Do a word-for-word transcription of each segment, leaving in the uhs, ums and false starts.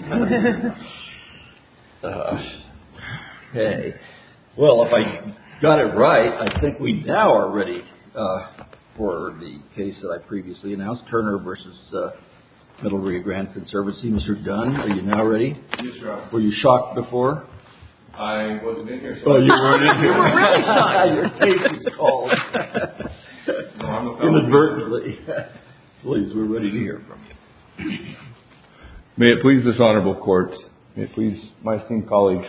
uh, okay. Well, if I got it right, I think we now are ready uh, for the case that I previously announced, Turner versus uh, Middle Rio Grande Conservancy. Mister Dunn, are you now ready? Yes, sir. Were you shocked before? I wasn't in here. So oh, you weren't in here. You were really shocked. Your case is called. No, I'm a fellow. Inadvertently. Please, we're ready to hear from you. May it please this honorable court, may it please my esteemed colleagues,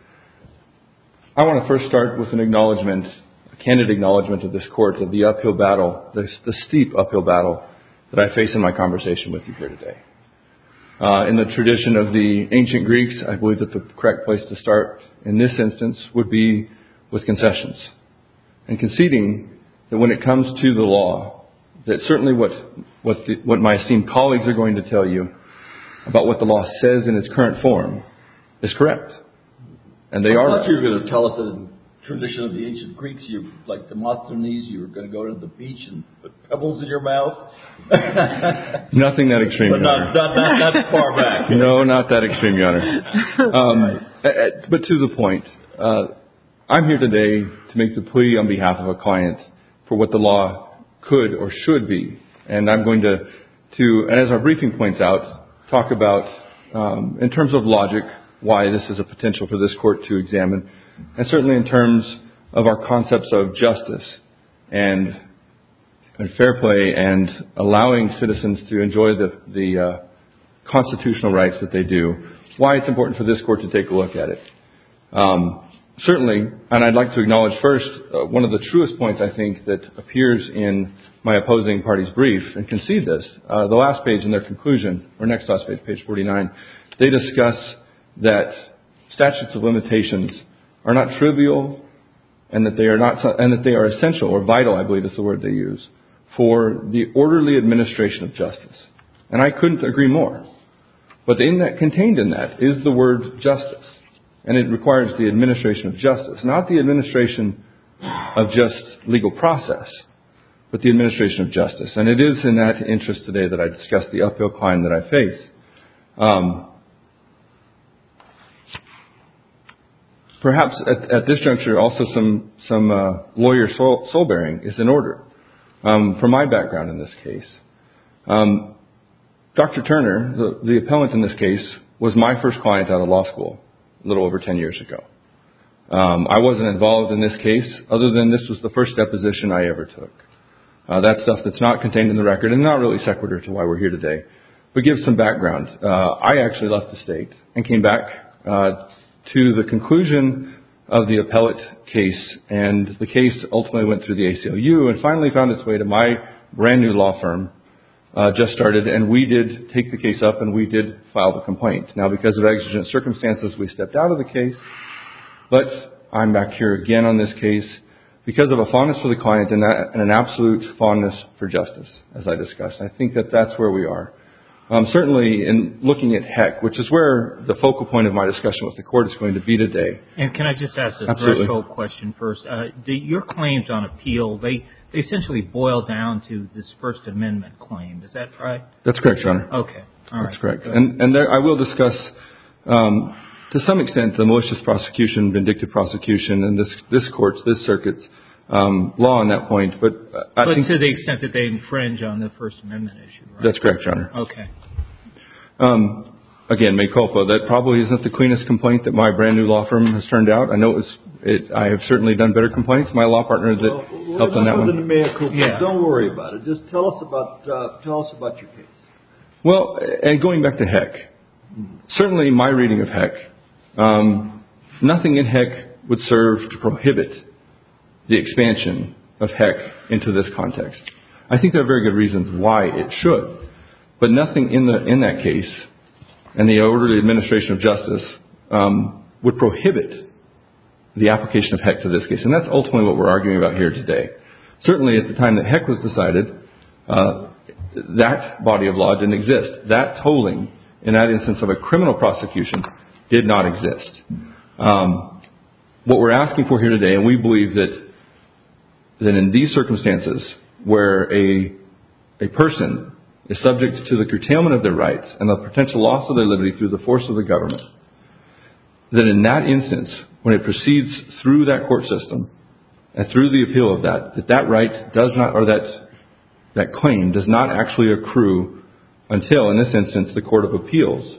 I want to first start with an acknowledgement, a candid acknowledgement of this court of the uphill battle, the, the steep uphill battle that I face in my conversation with you here today. Uh, in the tradition of the ancient Greeks, I believe that the correct place to start in this instance would be with concessions and conceding that when it comes to the law, that certainly what what, the, what my esteemed colleagues are going to tell you about what the law says in its current form is correct. And they I are thought right. you were going to tell us that in the tradition of the ancient Greeks, you like Demosthenes, you were going to go to the beach and put pebbles in your mouth. Nothing that extreme, but Your Honor. not, not, not that far back. No, not that extreme, Your Honor. Um, but to the point, uh, I'm here today to make the plea on behalf of a client for what the law could or should be. And I'm going to, to as our briefing points out, talk about, um, in terms of logic, why this is a potential for this court to examine, and certainly in terms of our concepts of justice and, and fair play and allowing citizens to enjoy the, the uh, constitutional rights that they do, why it's important for this court to take a look at it. Um, certainly, and I'd like to acknowledge first uh, one of the truest points I think that appears in my opposing party's brief, and concede this. Uh, the last page in their conclusion, or next last page, page forty-nine, they discuss that statutes of limitations are not trivial, and that they are not, and that they are essential or vital, I believe is the word they use, for the orderly administration of justice. And I couldn't agree more. But in that, contained in that is the word justice, and it requires the administration of justice, not the administration of just legal process, but the administration of justice. And it is in that interest today that I discuss the uphill climb that I face. Um, perhaps at, at this juncture, also some some uh, lawyer soul, soul bearing is in order. Um, from my background in this case, um, Doctor Turner, the, the appellant in this case, was my first client out of law school a little over ten years ago. Um, I wasn't involved in this case, other than this was the first deposition I ever took. Uh, that's stuff that's not contained in the record and not really sequitur to why we're here today. But give some background. Uh, I actually left the state and came back uh, to the conclusion of the appellate case, and the case ultimately went through the A C L U and finally found its way to my brand new law firm, uh, just started, and we did take the case up and we did file the complaint. Now, because of exigent circumstances, we stepped out of the case, but I'm back here again on this case because of a fondness for the client and, that, and an absolute fondness for justice, as I discussed. I think that that's where we are. Um, certainly, in looking at Heck, which is where the focal point of my discussion with the court is going to be today. And can I just ask a Absolutely. threshold question first? Uh, the, your claims on appeal, they, they essentially boil down to this First Amendment claim. Is that right? That's correct, Your Honor. Okay. All That's right. correct. And, and there, I will discuss, um, to some extent, the malicious prosecution, vindictive prosecution, and this, this court's, this circuit's um, law on that point. But I but think to the extent that they infringe on the First Amendment issue, right? That's correct, Your Honor. Okay. Um, again, mea culpa. That probably isn't the cleanest complaint that my brand new law firm has turned out. I know it was, it, I have certainly done better complaints. My law partner that well, helped on that one. The mea culpa. Yeah. Don't worry about it. Just tell us about uh, tell us about your case. Well, and going back to Heck, certainly my reading of Heck, um, nothing in Heck would serve to prohibit the expansion of Heck into this context. I think there are very good reasons why it should, but nothing in the in that case and the orderly administration of justice um, would prohibit the application of Heck to this case, and that's ultimately what we're arguing about here today. Certainly, at the time that Heck was decided, uh, that body of law didn't exist. That tolling, in that instance of a criminal prosecution, did not exist. Um, what we're asking for here today, and we believe that that in these circumstances where a a person is subject to the curtailment of their rights and the potential loss of their liberty through the force of the government, then in that instance, when it proceeds through that court system and through the appeal of that, that that right does not, or that that claim does not actually accrue until, in this instance, the Court of Appeals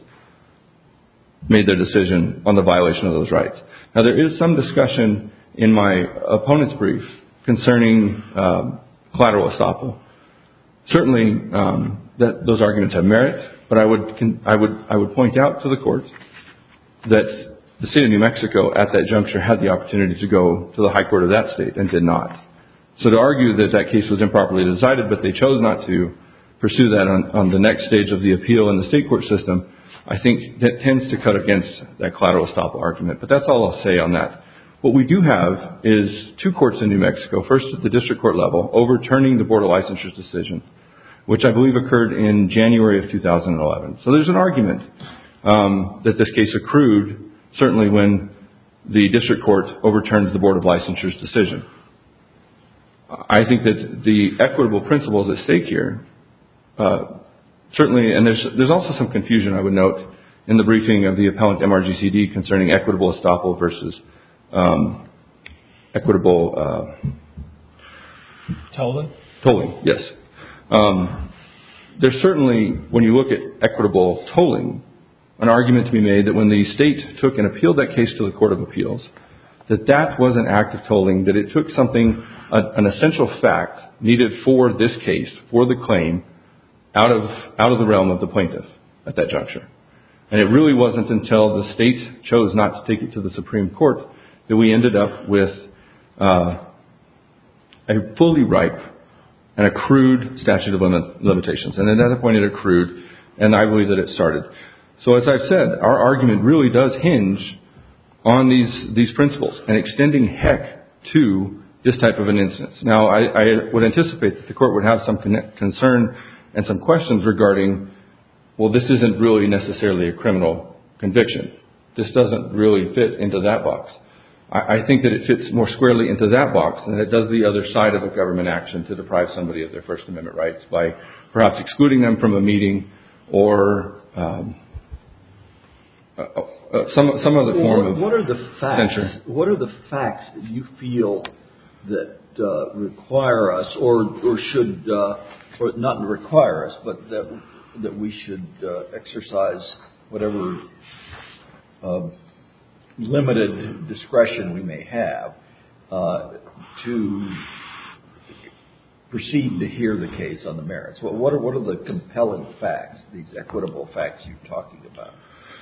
made their decision on the violation of those rights. Now, there is some discussion in my opponent's brief concerning um, collateral estoppel. Certainly, um, that those arguments have merit, but I would I would I would point out to the court that the state of New Mexico at that juncture had the opportunity to go to the high court of that state and did not. So to argue that that case was improperly decided, but they chose not to pursue that on, on the next stage of the appeal in the state court system, I think that tends to cut against that collateral estoppel argument. But that's all I'll say on that. What we do have is two courts in New Mexico, first at the district court level, overturning the Board of Licensures decision, which I believe occurred in January of two thousand eleven. So there's an argument um, that this case accrued, certainly when the district court overturns the Board of Licensures decision. I think that the equitable principles at stake here, uh, certainly, and there's there's also some confusion, I would note, in the briefing of the appellant M R G C D concerning equitable estoppel versus um, equitable uh, tolling. Tolling, yes. Um, there's certainly, when you look at equitable tolling, an argument to be made that when the state took and appealed that case to the Court of Appeals, that that was an act of tolling, that it took something, a, an essential fact needed for this case, for the claim, out of out of the realm of the plaintiff at that juncture. And it really wasn't until the state chose not to take it to the Supreme Court that we ended up with uh, a fully ripe and accrued statute of limit, limitations. And at that point it accrued, and I believe that it started. So as I've said, our argument really does hinge on these these principles and extending heck to this type of an instance. Now, I, I would anticipate that the court would have some con- concern and some questions regarding, well, this isn't really necessarily a criminal conviction. This doesn't really fit into that box. I, I think that it fits more squarely into that box than it does the other side of a government action to deprive somebody of their First Amendment rights by perhaps excluding them from a meeting or um, uh, uh, some some other form well, of what are the facts? censure. What are the facts that you feel that uh, require us, or or should, uh, or not require us, but that that we should uh, exercise whatever uh, limited discretion we may have uh, to proceed to hear the case on the merits? What what are what are the compelling facts, these equitable facts you're talking about?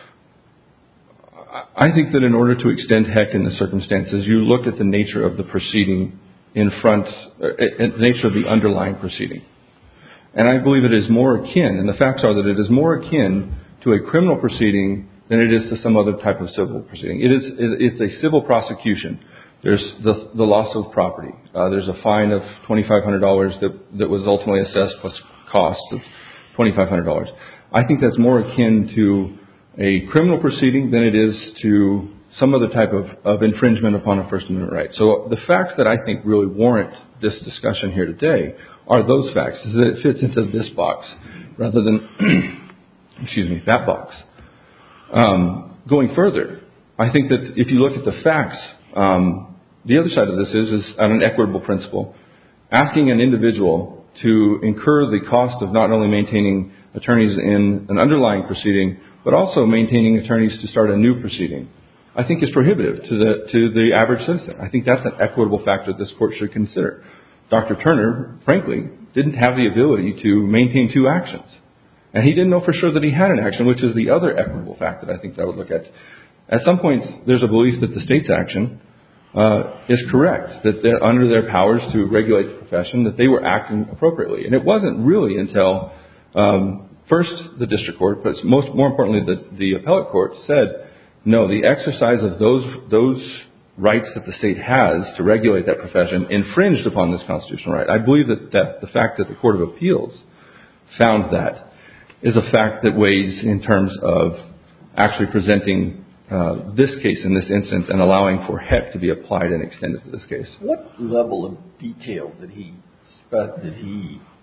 I think that in order to extend heck in the circumstances, you look at the nature of the proceeding in front, uh, the nature of the underlying proceeding. And I believe it is more akin, and the facts are that it is more akin to a criminal proceeding than it is to some other type of civil proceeding. It is, it's a civil prosecution. There's the, the loss of property. Uh, there's a fine of twenty-five hundred dollars that, that was ultimately assessed plus cost of twenty-five hundred dollars. I think that's more akin to a criminal proceeding than it is to some other type of, of infringement upon a First Amendment right. So the facts that I think really warrant this discussion here today are those facts, is that it fits into this box rather than, excuse me, that box. Um, going further, I think that if you look at the facts, um, the other side of this is, is on an equitable principle, asking an individual to incur the cost of not only maintaining attorneys in an underlying proceeding, but also maintaining attorneys to start a new proceeding, I think is prohibitive to the to the average citizen. I think that's an equitable factor this court should consider. Doctor Turner, frankly, didn't have the ability to maintain two actions. And he didn't know for sure that he had an action, which is the other equitable fact that I think that I would look at. At some point, there's a belief that the state's action uh, is correct, that they're under their powers to regulate the profession, that they were acting appropriately. And it wasn't really until um, first the district court, but most more importantly the, the appellate court said, no, the exercise of those those rights that the state has to regulate that profession infringed upon this constitutional right. I believe that, that the fact that the Court of Appeals found that is a fact that weighs in terms of actually presenting uh, this case in this instance and allowing for heck to be applied and extended to this case. What level of detail did he did he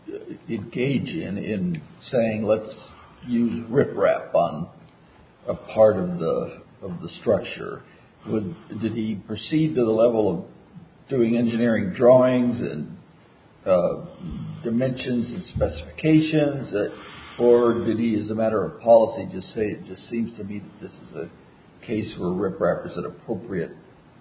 engage in in saying let's use riprap on a part of the of the structure? Would, did he proceed to the level of doing engineering drawings and uh, dimensions and specifications, uh, or did he, as a matter of policy, just say it just seems to me that this is a case where riprap is an appropriate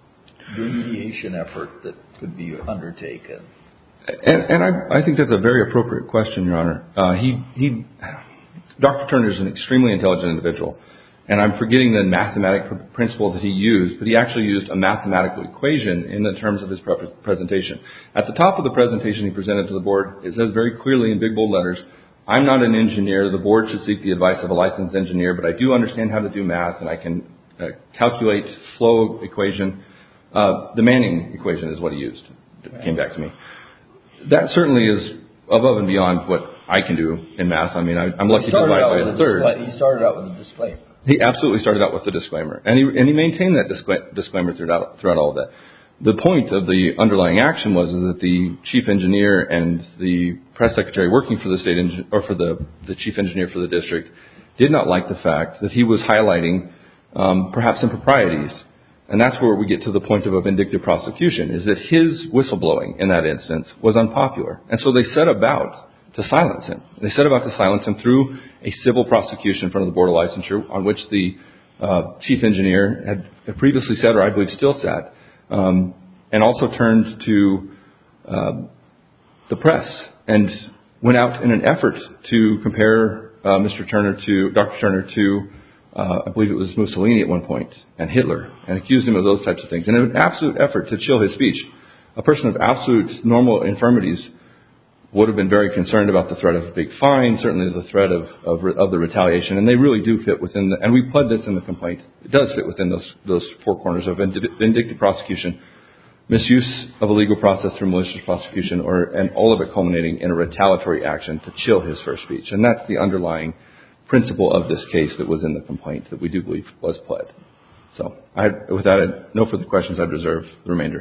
remediation effort that could be undertaken? And, and I, I think that's a very appropriate question, Your Honor. Uh, he, he, Doctor Turner is an extremely intelligent individual, and I'm forgetting the mathematical principle that he used, but he actually used a mathematical equation in the terms of his pre- presentation. At the top of the presentation he presented to the board, it says very clearly in big bold letters, I'm not an engineer. The board should seek the advice of a licensed engineer, but I do understand how to do math, and I can uh, calculate flow equation. Uh, the Manning equation is what he used. It came back to me. That certainly is above and beyond what I can do in math. I mean, I, I'm lucky to divide by a third. He started out with a disclaimer. He absolutely started out with the disclaimer, and he and he maintained that discla- disclaimer throughout throughout all of that. The point of the underlying action was is that the chief engineer and the press secretary working for the state engi- or for the the chief engineer for the district did not like the fact that he was highlighting um, perhaps improprieties, and that's where we get to the point of a vindictive prosecution. Is that his whistleblowing in that instance was unpopular, and so they set about to silence him. They set about to silence him through a civil prosecution in front of the Board of Licensure, on which the uh, chief engineer had, had previously sat, or I believe still sat, um, and also turned to uh, the press and went out in an effort to compare uh, Mister Turner to Doctor Turner to, uh, I believe it was Mussolini at one point, and Hitler, and accused him of those types of things. And in an absolute effort to chill his speech, a person of absolute normal infirmities would have been very concerned about the threat of a big fine, certainly the threat of, of, of the retaliation, and they really do fit within the, and we pled this in the complaint, it does fit within those, those four corners of vindictive prosecution, misuse of a legal process through malicious prosecution, or, and all of it culminating in a retaliatory action to chill his first speech. And that's the underlying principle of this case that was in the complaint that we do believe was pled. So I, with that, I, no further questions. I'd reserve the remainder.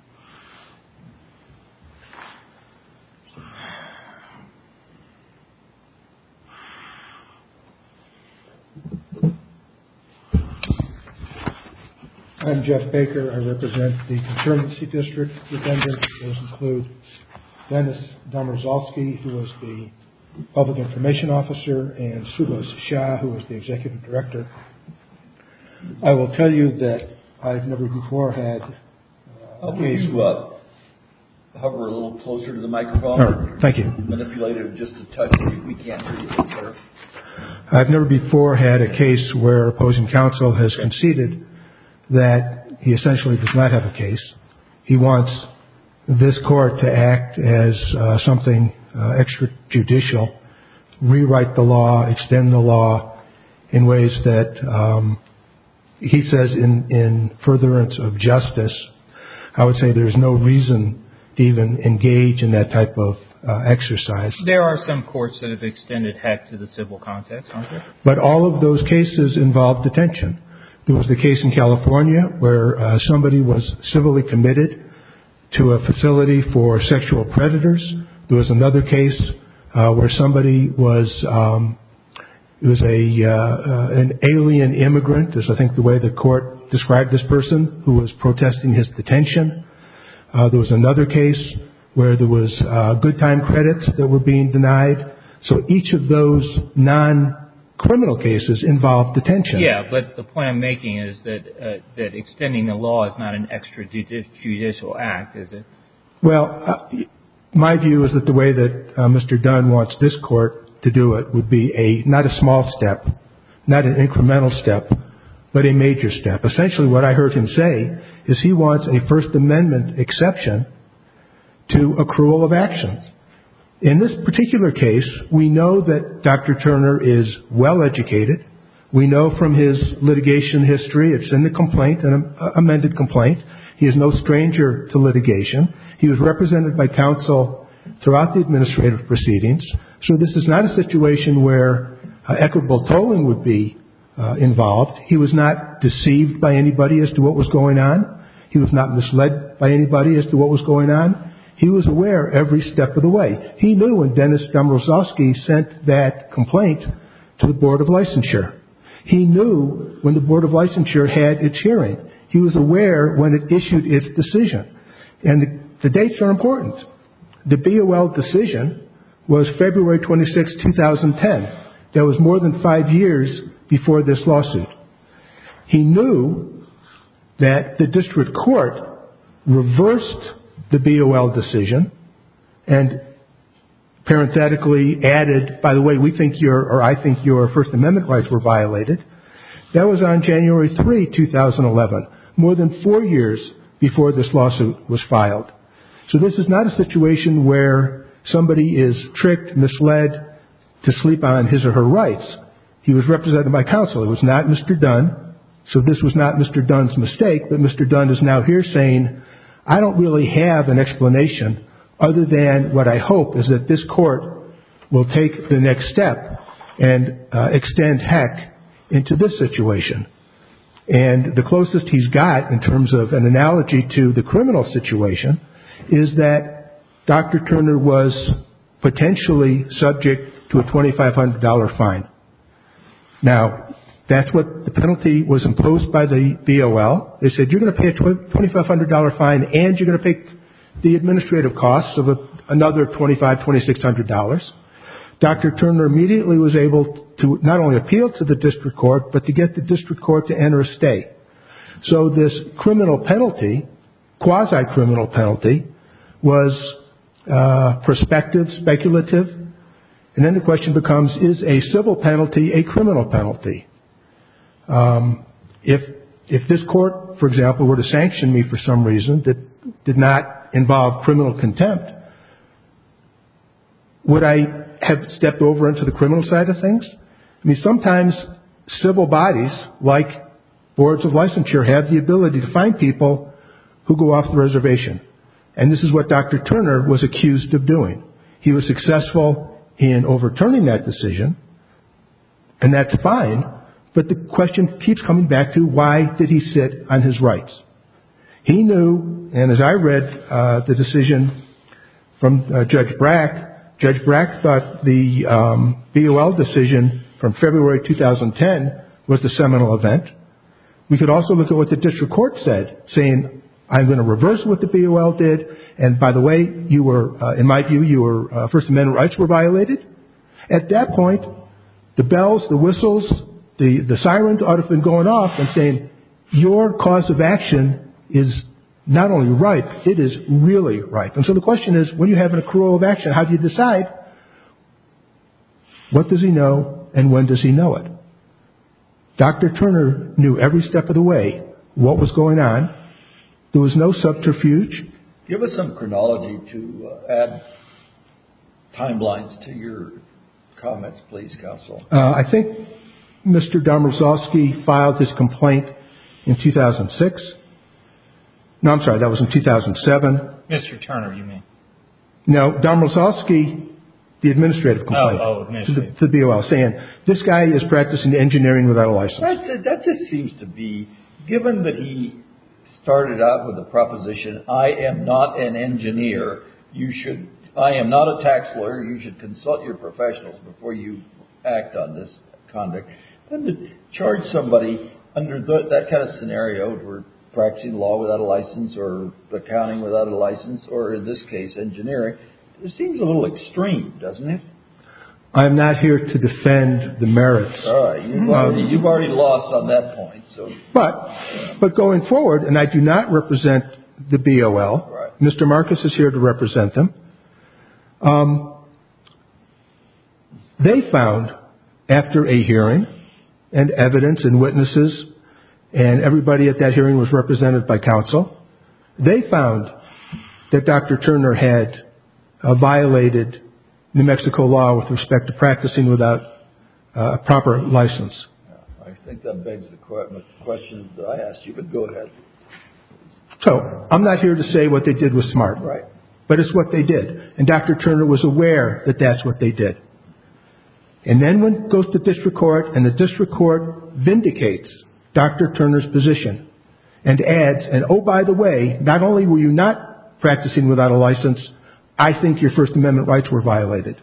I'm Jeff Baker. I represent the Conservancy District defendants. Those include Dennis Domarzowski, who was the Public Information Officer, and Subhas Shah, who was the Executive Director. I will tell you that I've never before had uh, a case... You, uh, hover a little closer to the microphone. Oh, thank you. Manipulate it just a touch. We can't hear you, sir. I've never before had a case where opposing counsel has conceded that he essentially does not have a case. He wants this court to act as uh, something uh, extrajudicial, rewrite the law, extend the law in ways that um, he says in, in furtherance of justice. I would say there's no reason to even engage in that type of uh, exercise. There are some courts that have extended heck to the civil context, aren't there? But all of those cases involve detention. There was the case in California where uh, somebody was civilly committed to a facility for sexual predators. There was another case uh, where somebody was um, it was a uh, uh, an alien immigrant, is I think the way the court described this person, who was protesting his detention. Uh, there was another case where there was uh, good time credits that were being denied. So each of those non criminal cases involve detention. Yeah, but the point I'm making is that uh, that extending the law is not an extrajudicial act, is it? Well, uh, my view is that the way that uh, Mister Dunn wants this court to do it would be a not a small step, not an incremental step, but a major step. Essentially what I heard him say is he wants a First Amendment exception to accrual of actions. In this particular case, we know that Doctor Turner is well educated. We know from his litigation history, it's in the complaint, an amended complaint. He is no stranger to litigation. He was represented by counsel throughout the administrative proceedings. So this is not a situation where uh, equitable tolling would be uh, involved. He was not deceived by anybody as to what was going on. He was not misled by anybody as to what was going on. He was aware every step of the way. He knew when Dennis Domrozowski sent that complaint to the Board of Licensure. He knew when the Board of Licensure had its hearing. He was aware when it issued its decision. And the, the dates are important. The B O L decision was February twenty-sixth, two thousand ten. That was more than five years before this lawsuit. He knew that the district court reversed the B O L decision and parenthetically added, by the way, we think your, or I think your First Amendment rights were violated. That was on January third, two thousand eleven, more than four years before this lawsuit was filed. So this is not a situation where somebody is tricked, misled to sleep on his or her rights. He was represented by counsel. It was not Mister Dunn. So this was not Mister Dunn's mistake, but Mister Dunn is now here saying, I don't really have an explanation other than what I hope is that this court will take the next step and uh, extend heck into this situation. And the closest he's got in terms of an analogy to the criminal situation is that Doctor Turner was potentially subject to a twenty-five hundred dollars fine. Now, that's what the penalty was imposed by the B O L. They said, you're going to pay a twenty-five hundred dollars fine and you're going to pay the administrative costs of a, another twenty-five hundred dollars, twenty-six hundred dollars. Doctor Turner immediately was able to not only appeal to the district court, but to get the district court to enter a stay. So this criminal penalty, quasi-criminal penalty, was uh, prospective, speculative. And then the question becomes, is a civil penalty a criminal penalty? Um, if if this court, for example, were to sanction me for some reason that did not involve criminal contempt, would I have stepped over into the criminal side of things? I mean, sometimes civil bodies, like boards of licensure, have the ability to find people who go off the reservation. And this is what Doctor Turner was accused of doing. He was successful in overturning that decision, and that's fine, but the question keeps coming back to why did he sit on his rights? He knew, and as I read uh, the decision from uh, Judge Brack, Judge Brack thought the um, B O L decision from February two thousand ten was the seminal event. We could also look at what the district court said, saying, I'm going to reverse what the B O L did, and by the way, you were, uh, in my view, your uh, First Amendment rights were violated. At that point, the bells, the whistles, the, the sirens ought to have been going off and saying, your cause of action is not only ripe, it is really ripe. And so the question is, when you have an accrual of action, how do you decide what does he know and when does he know it? Doctor Turner knew every step of the way what was going on. There was no subterfuge. Give us some chronology to uh, add timelines to your comments, please, Counsel. Uh, I think Mister Domrozowski filed his complaint in two thousand six. No, I'm sorry, that was in two thousand seven. Mister Turner, you mean? No, Domrozowski, the administrative complaint oh, oh, administrative. To, the, to the B O L, saying this guy is practicing engineering without a license. That, that just seems to be, given that he started out with the proposition, I am not an engineer, you should, I am not a tax lawyer, you should consult your professionals before you act on this conduct. Then to charge somebody under the, that kind of scenario for practicing law without a license or accounting without a license, or in this case, engineering, it seems a little extreme, doesn't it? I'm not here to defend the merits. All right, you've already, um, you've already lost on that point. So, but, but going forward, and I do not represent the B O L. Right. Mister Marcus is here to represent them. Um, they found, after a hearing and evidence and witnesses, and everybody at that hearing was represented by counsel, they found that Doctor Turner had uh, violated New Mexico law with respect to practicing without uh, a proper license. Yeah, I think that begs the question that I asked you, but go ahead. So I'm not here to say what they did was smart. Right. But it's what they did. And Doctor Turner was aware that that's what they did. And then when it goes to district court, and the district court vindicates Doctor Turner's position and adds, and oh, by the way, not only were you not practicing without a license, I think your First Amendment rights were violated.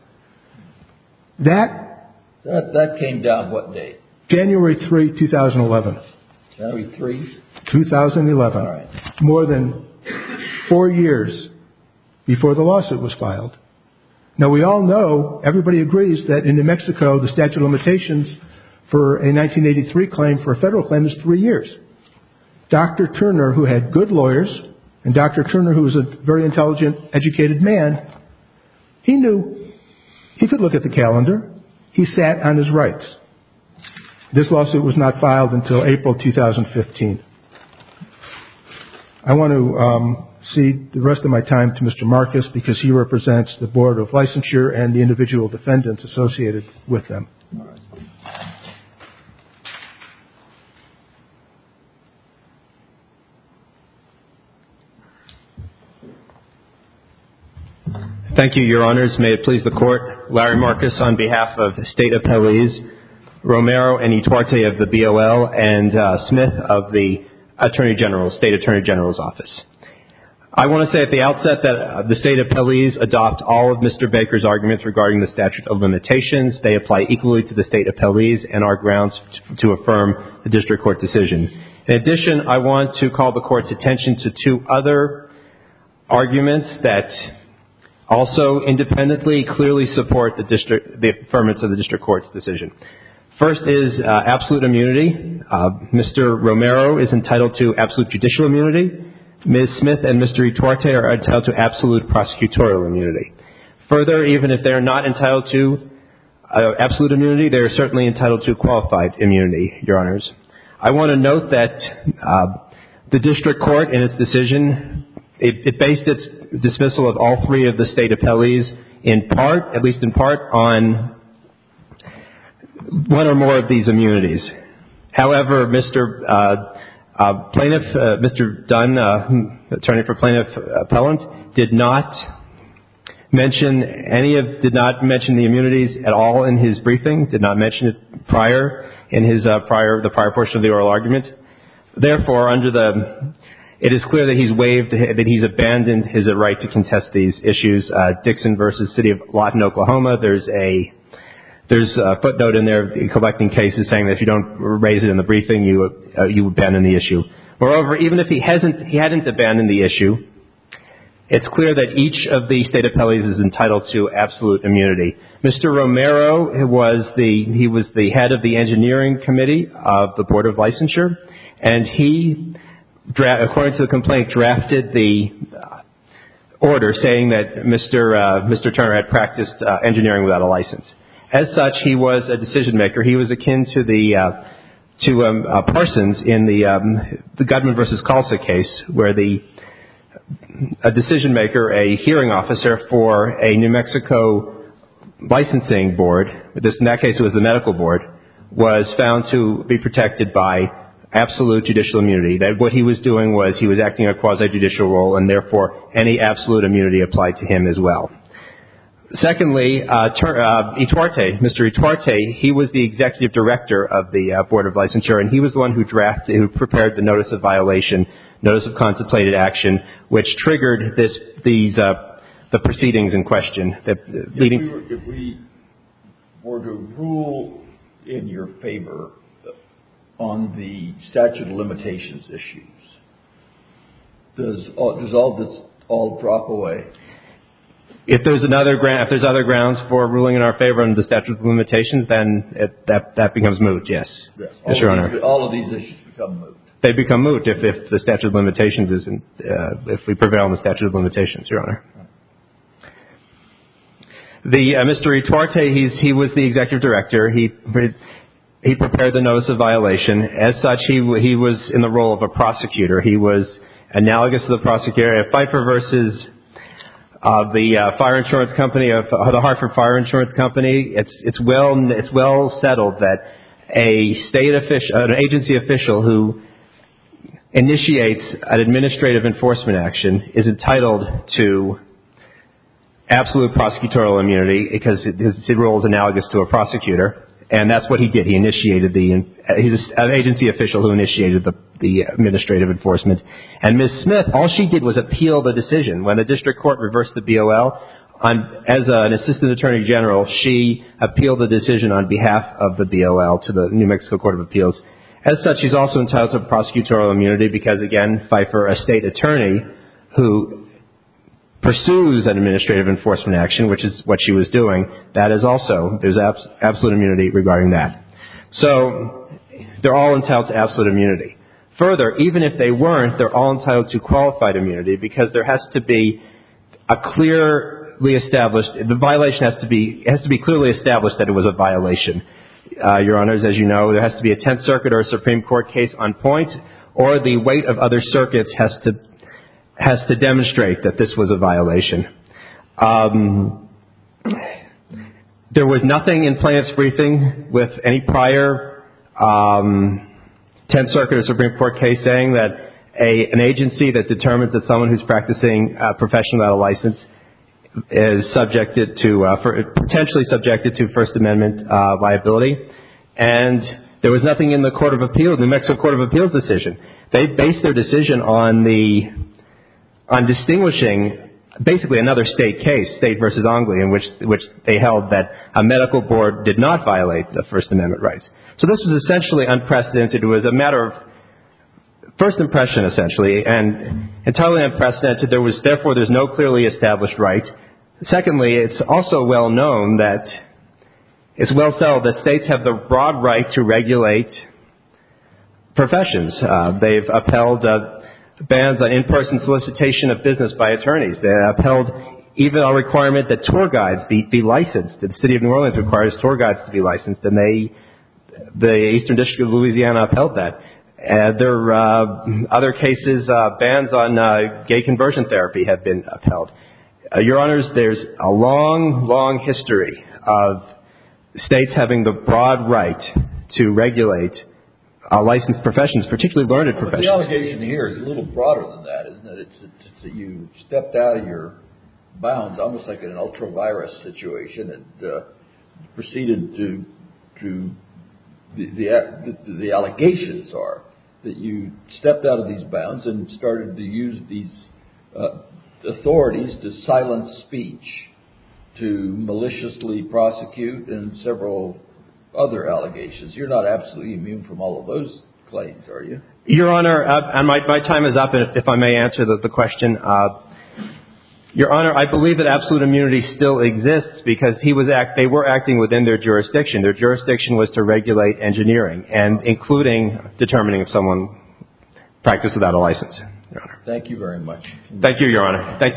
That That, that came down what date? January third, twenty eleven. January third? twenty eleven. All right. More than four years before the lawsuit was filed. Now, we all know, everybody agrees that in New Mexico, the statute of limitations for a nineteen eighty-three claim, for a federal claim, is three years. Doctor Turner, who had good lawyers, and Doctor Turner, who was a very intelligent, educated man, he knew he could look at the calendar. He sat on his rights. This lawsuit was not filed until April two thousand fifteen. I want to um, cede the rest of my time to Mister Marcus because he represents the Board of Licensure and the individual defendants associated with them. All right. Thank you, Your Honors. May it please the Court. Larry Marcus on behalf of the State Appellees, Romero and Ituarte of the B O L, and uh, Smith of the Attorney General, State Attorney General's Office. I want to say at the outset that uh, the State Appellees adopt all of Mister Baker's arguments regarding the statute of limitations. They apply equally to the State Appellees and are grounds t- to affirm the District Court decision. In addition, I want to call the Court's attention to two other arguments that also independently clearly support the district, the affirmance of the District Court's decision. First is uh, absolute immunity. Uh, Mister Romero is entitled to absolute judicial immunity. Miz Smith and Mister Ituarte are entitled to absolute prosecutorial immunity. Further, even if they're not entitled to uh, absolute immunity, they're certainly entitled to qualified immunity, Your Honors. I want to note that uh, the District Court, in its decision, it, it based its dismissal of all three of the State Appellees in part, at least in part, on one or more of these immunities. However, Mister Uh, uh, plaintiff, uh, Mister Dunn, uh, attorney for plaintiff appellant, did not mention any of, did not mention the immunities at all in his briefing. Did not mention it prior in his uh, prior the prior portion of the oral argument. Therefore, under the, it is clear that he's waived, that he's abandoned his right to contest these issues. Uh, Dixon versus City of Lawton, Oklahoma. There's a There's a footnote in there collecting cases saying that if you don't raise it in the briefing, you uh, you abandon the issue. Moreover, even if he hasn't he hadn't abandoned the issue, it's clear that each of the State Appellees is entitled to absolute immunity. Mister Romero was the he was the head of the engineering committee of the Board of Licensure, and he, dra- according to the complaint, drafted the uh, order saying that Mister Uh, Mister Turner had practiced uh, engineering without a license. As such, he was a decision maker. He was akin to the uh, to um, uh, Parsons in the um, the Gutman versus Kalsa case, where the a decision maker, a hearing officer for a New Mexico licensing board, this in that case it was the medical board, was found to be protected by absolute judicial immunity. That what he was doing was he was acting a quasi-judicial role, and therefore any absolute immunity applied to him as well. Secondly, uh, uh, Ituarte, Mister Ituarte, he was the executive director of the uh, Board of Licensure, and he was the one who drafted, who prepared the notice of violation, notice of contemplated action, which triggered this, these, uh, the proceedings in question. That, uh, leading. If we, were, if we were to rule in your favor on the statute of limitations issues, does all, does all this all drop away? If there's another ground, if there's other grounds for ruling in our favor on the statute of limitations, then it, that that becomes moot. Yes, yes, yes Your Honor. These, all of these issues become moot. They become moot if, if the statute of limitations isn't, uh, if we prevail on the statute of limitations, Your Honor. The uh, Mister Ituarte, he's he was the executive director. He he prepared the notice of violation. As such, he he was in the role of a prosecutor. He was analogous to the prosecutor. Pfeiffer versus Uh, the uh, fire insurance company of uh, the Hartford Fire Insurance Company. It's it's well it's well settled that a state official, an agency official who initiates an administrative enforcement action is entitled to absolute prosecutorial immunity because his role is analogous to a prosecutor. And that's what he did. He initiated the, he's an agency official who initiated the, the administrative enforcement. And Miz Smith, all she did was appeal the decision. When the district court reversed the B O L, on, as an assistant attorney general, she appealed the decision on behalf of the B O L to the New Mexico Court of Appeals. As such, she's also entitled to prosecutorial immunity because, again, Pfeiffer, a state attorney who pursues an administrative enforcement action, which is what she was doing, that is also, there's abs- absolute immunity regarding that. So they're all entitled to absolute immunity. Further, even if they weren't, they're all entitled to qualified immunity because there has to be a clearly established, the violation has to be, it has to be clearly established that it was a violation. Uh, Your Honors, as you know, there has to be a Tenth Circuit or a Supreme Court case on point, or the weight of other circuits has to has to demonstrate that this was a violation. Um, there was nothing in plaintiff's briefing with any prior um, Tenth Circuit or Supreme Court case saying that a, an agency that determines that someone who's practicing a profession without a license is subjected to, uh, for, potentially subjected to First Amendment uh, liability. And there was nothing in the Court of Appeals, New Mexico Court of Appeals decision. They based their decision on the, on distinguishing basically another state case, State versus Ongley, in which, which they held that a medical board did not violate the First Amendment rights. So this was essentially unprecedented. It was a matter of first impression, essentially, and entirely unprecedented. There was, therefore, there's no clearly established right. Secondly, it's also well known that it's well settled that states have the broad right to regulate professions. Uh, they've upheld uh, bans on in-person solicitation of business by attorneys. They upheld even a requirement that tour guides be, be licensed. The city of New Orleans requires tour guides to be licensed, and they, the Eastern District of Louisiana upheld that. Uh, there are uh, other cases, uh, bans on uh, gay conversion therapy have been upheld. Uh, Your Honors, there's a long, long history of states having the broad right to regulate uh, licensed professions, particularly learned well, professions. The allegation here is a little broader than that, isn't it? It's, it's, it's that you stepped out of your bounds, almost like in an ultra-virus situation, and uh, proceeded to, to the, the, the, the allegations are that you stepped out of these bounds and started to use these uh, authorities to silence speech, to maliciously prosecute, and several other allegations. You're not absolutely immune from all of those claims, are you? Your Honor, uh, and my, my time is up, and if I may answer the, the question. Uh, Your Honor, I believe that absolute immunity still exists because he was act, they were acting within their jurisdiction. Their jurisdiction was to regulate engineering, and including determining if someone practiced without a license, Your Honor. Thank you very much. Thank you, Your Honor. Thank,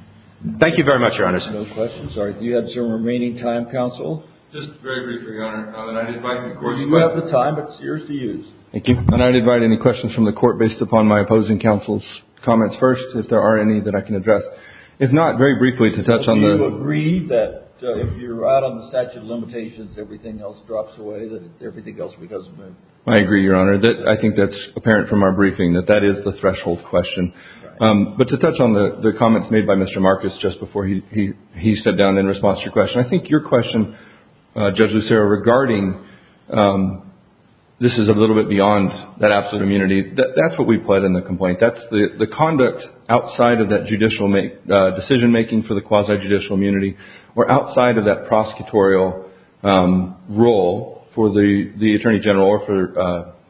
thank you very much, Your Honor. No questions? All right. Do you have some remaining time, counsel? Just very briefly, Your Honor, uh, and I'd invite the court. You have the time, but it's yours to use. Thank you. And I'd invite any questions from the court based upon my opposing counsel's comments first, if there are any that I can address. If not, very briefly to touch well, on do the... Do you agree that uh, if you're out on the statute of limitations, everything else drops away, that everything else becomes moot? I agree, Your Honor. That I think that's apparent from our briefing, that that is the threshold question. Right. Um, but to touch on the, the comments made by Mister Marcus just before he, he, he stepped down in response to your question, I think your question, uh, Judge Lucero, regarding um, this is a little bit beyond that absolute immunity. That, that's what we pled in the complaint. That's the, the conduct outside of that judicial make, uh, decision-making for the quasi-judicial immunity, or outside of that prosecutorial um, role for the, the Attorney General or for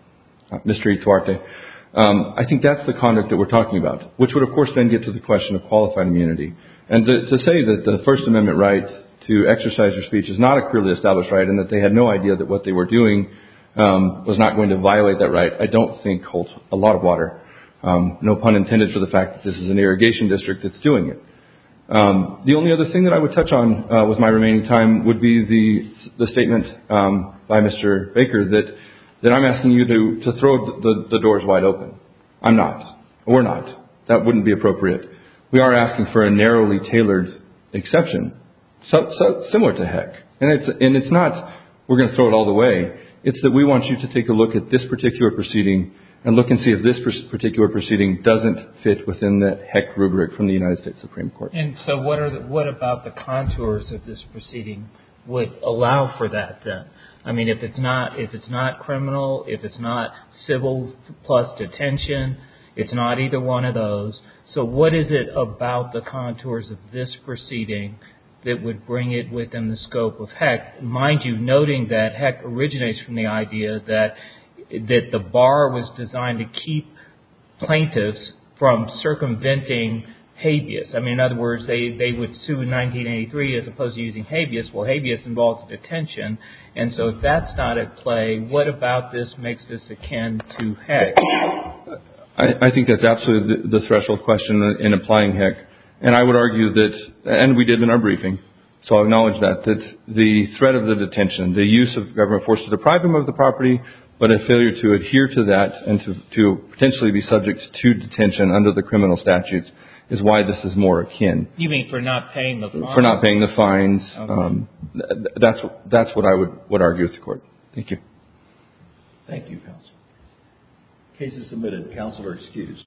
uh, Mister Ituarte. Um, I think that's the conduct that we're talking about, which would, of course, then get to the question of qualified immunity. And to, to say that the First Amendment right to exercise your speech is not a clearly established right and that they had no idea that what they were doing um, was not going to violate that right, I don't think holds a lot of water. Um, no pun intended for the fact that this is an irrigation district that's doing it. Um, the only other thing that I would touch on uh, with my remaining time would be the the statement um, by Mister Baker that that I'm asking you to, to throw the, the doors wide open. I'm not. We're not. That wouldn't be appropriate. We are asking for a narrowly tailored exception, so, so similar to Heck. And it's and it's not we're going to throw it all the way. It's that we want you to take a look at this particular proceeding and look and see if this particular proceeding doesn't fit within the Heck rubric from the United States Supreme Court. And so what are the, what about the contours of this proceeding would allow for that then? I mean, if it's not if it's not criminal, if it's not civil plus detention, it's not either one of those. So what is it about the contours of this proceeding that would bring it within the scope of Heck? Mind you, noting that Heck originates from the idea that that the bar was designed to keep plaintiffs from circumventing habeas. I mean, in other words, they, they would sue in nineteen eighty-three as opposed to using habeas. Well, habeas involves detention. And so if that's not at play, what about this makes this akin to Heck? I, I think that's absolutely the, the threshold question in applying Heck. And I would argue that, and we did in our briefing, so I'll acknowledge that, that the threat of the detention, the use of government force to deprive him of the property, but a failure to adhere to that and to, to potentially be subject to detention under the criminal statutes is why this is more akin. You mean for not paying the fines? For not paying the fines. Okay. Um, th- that's that's what I would, would argue with the court. Thank you. Thank you, counsel. Case is submitted. Counsel are excused.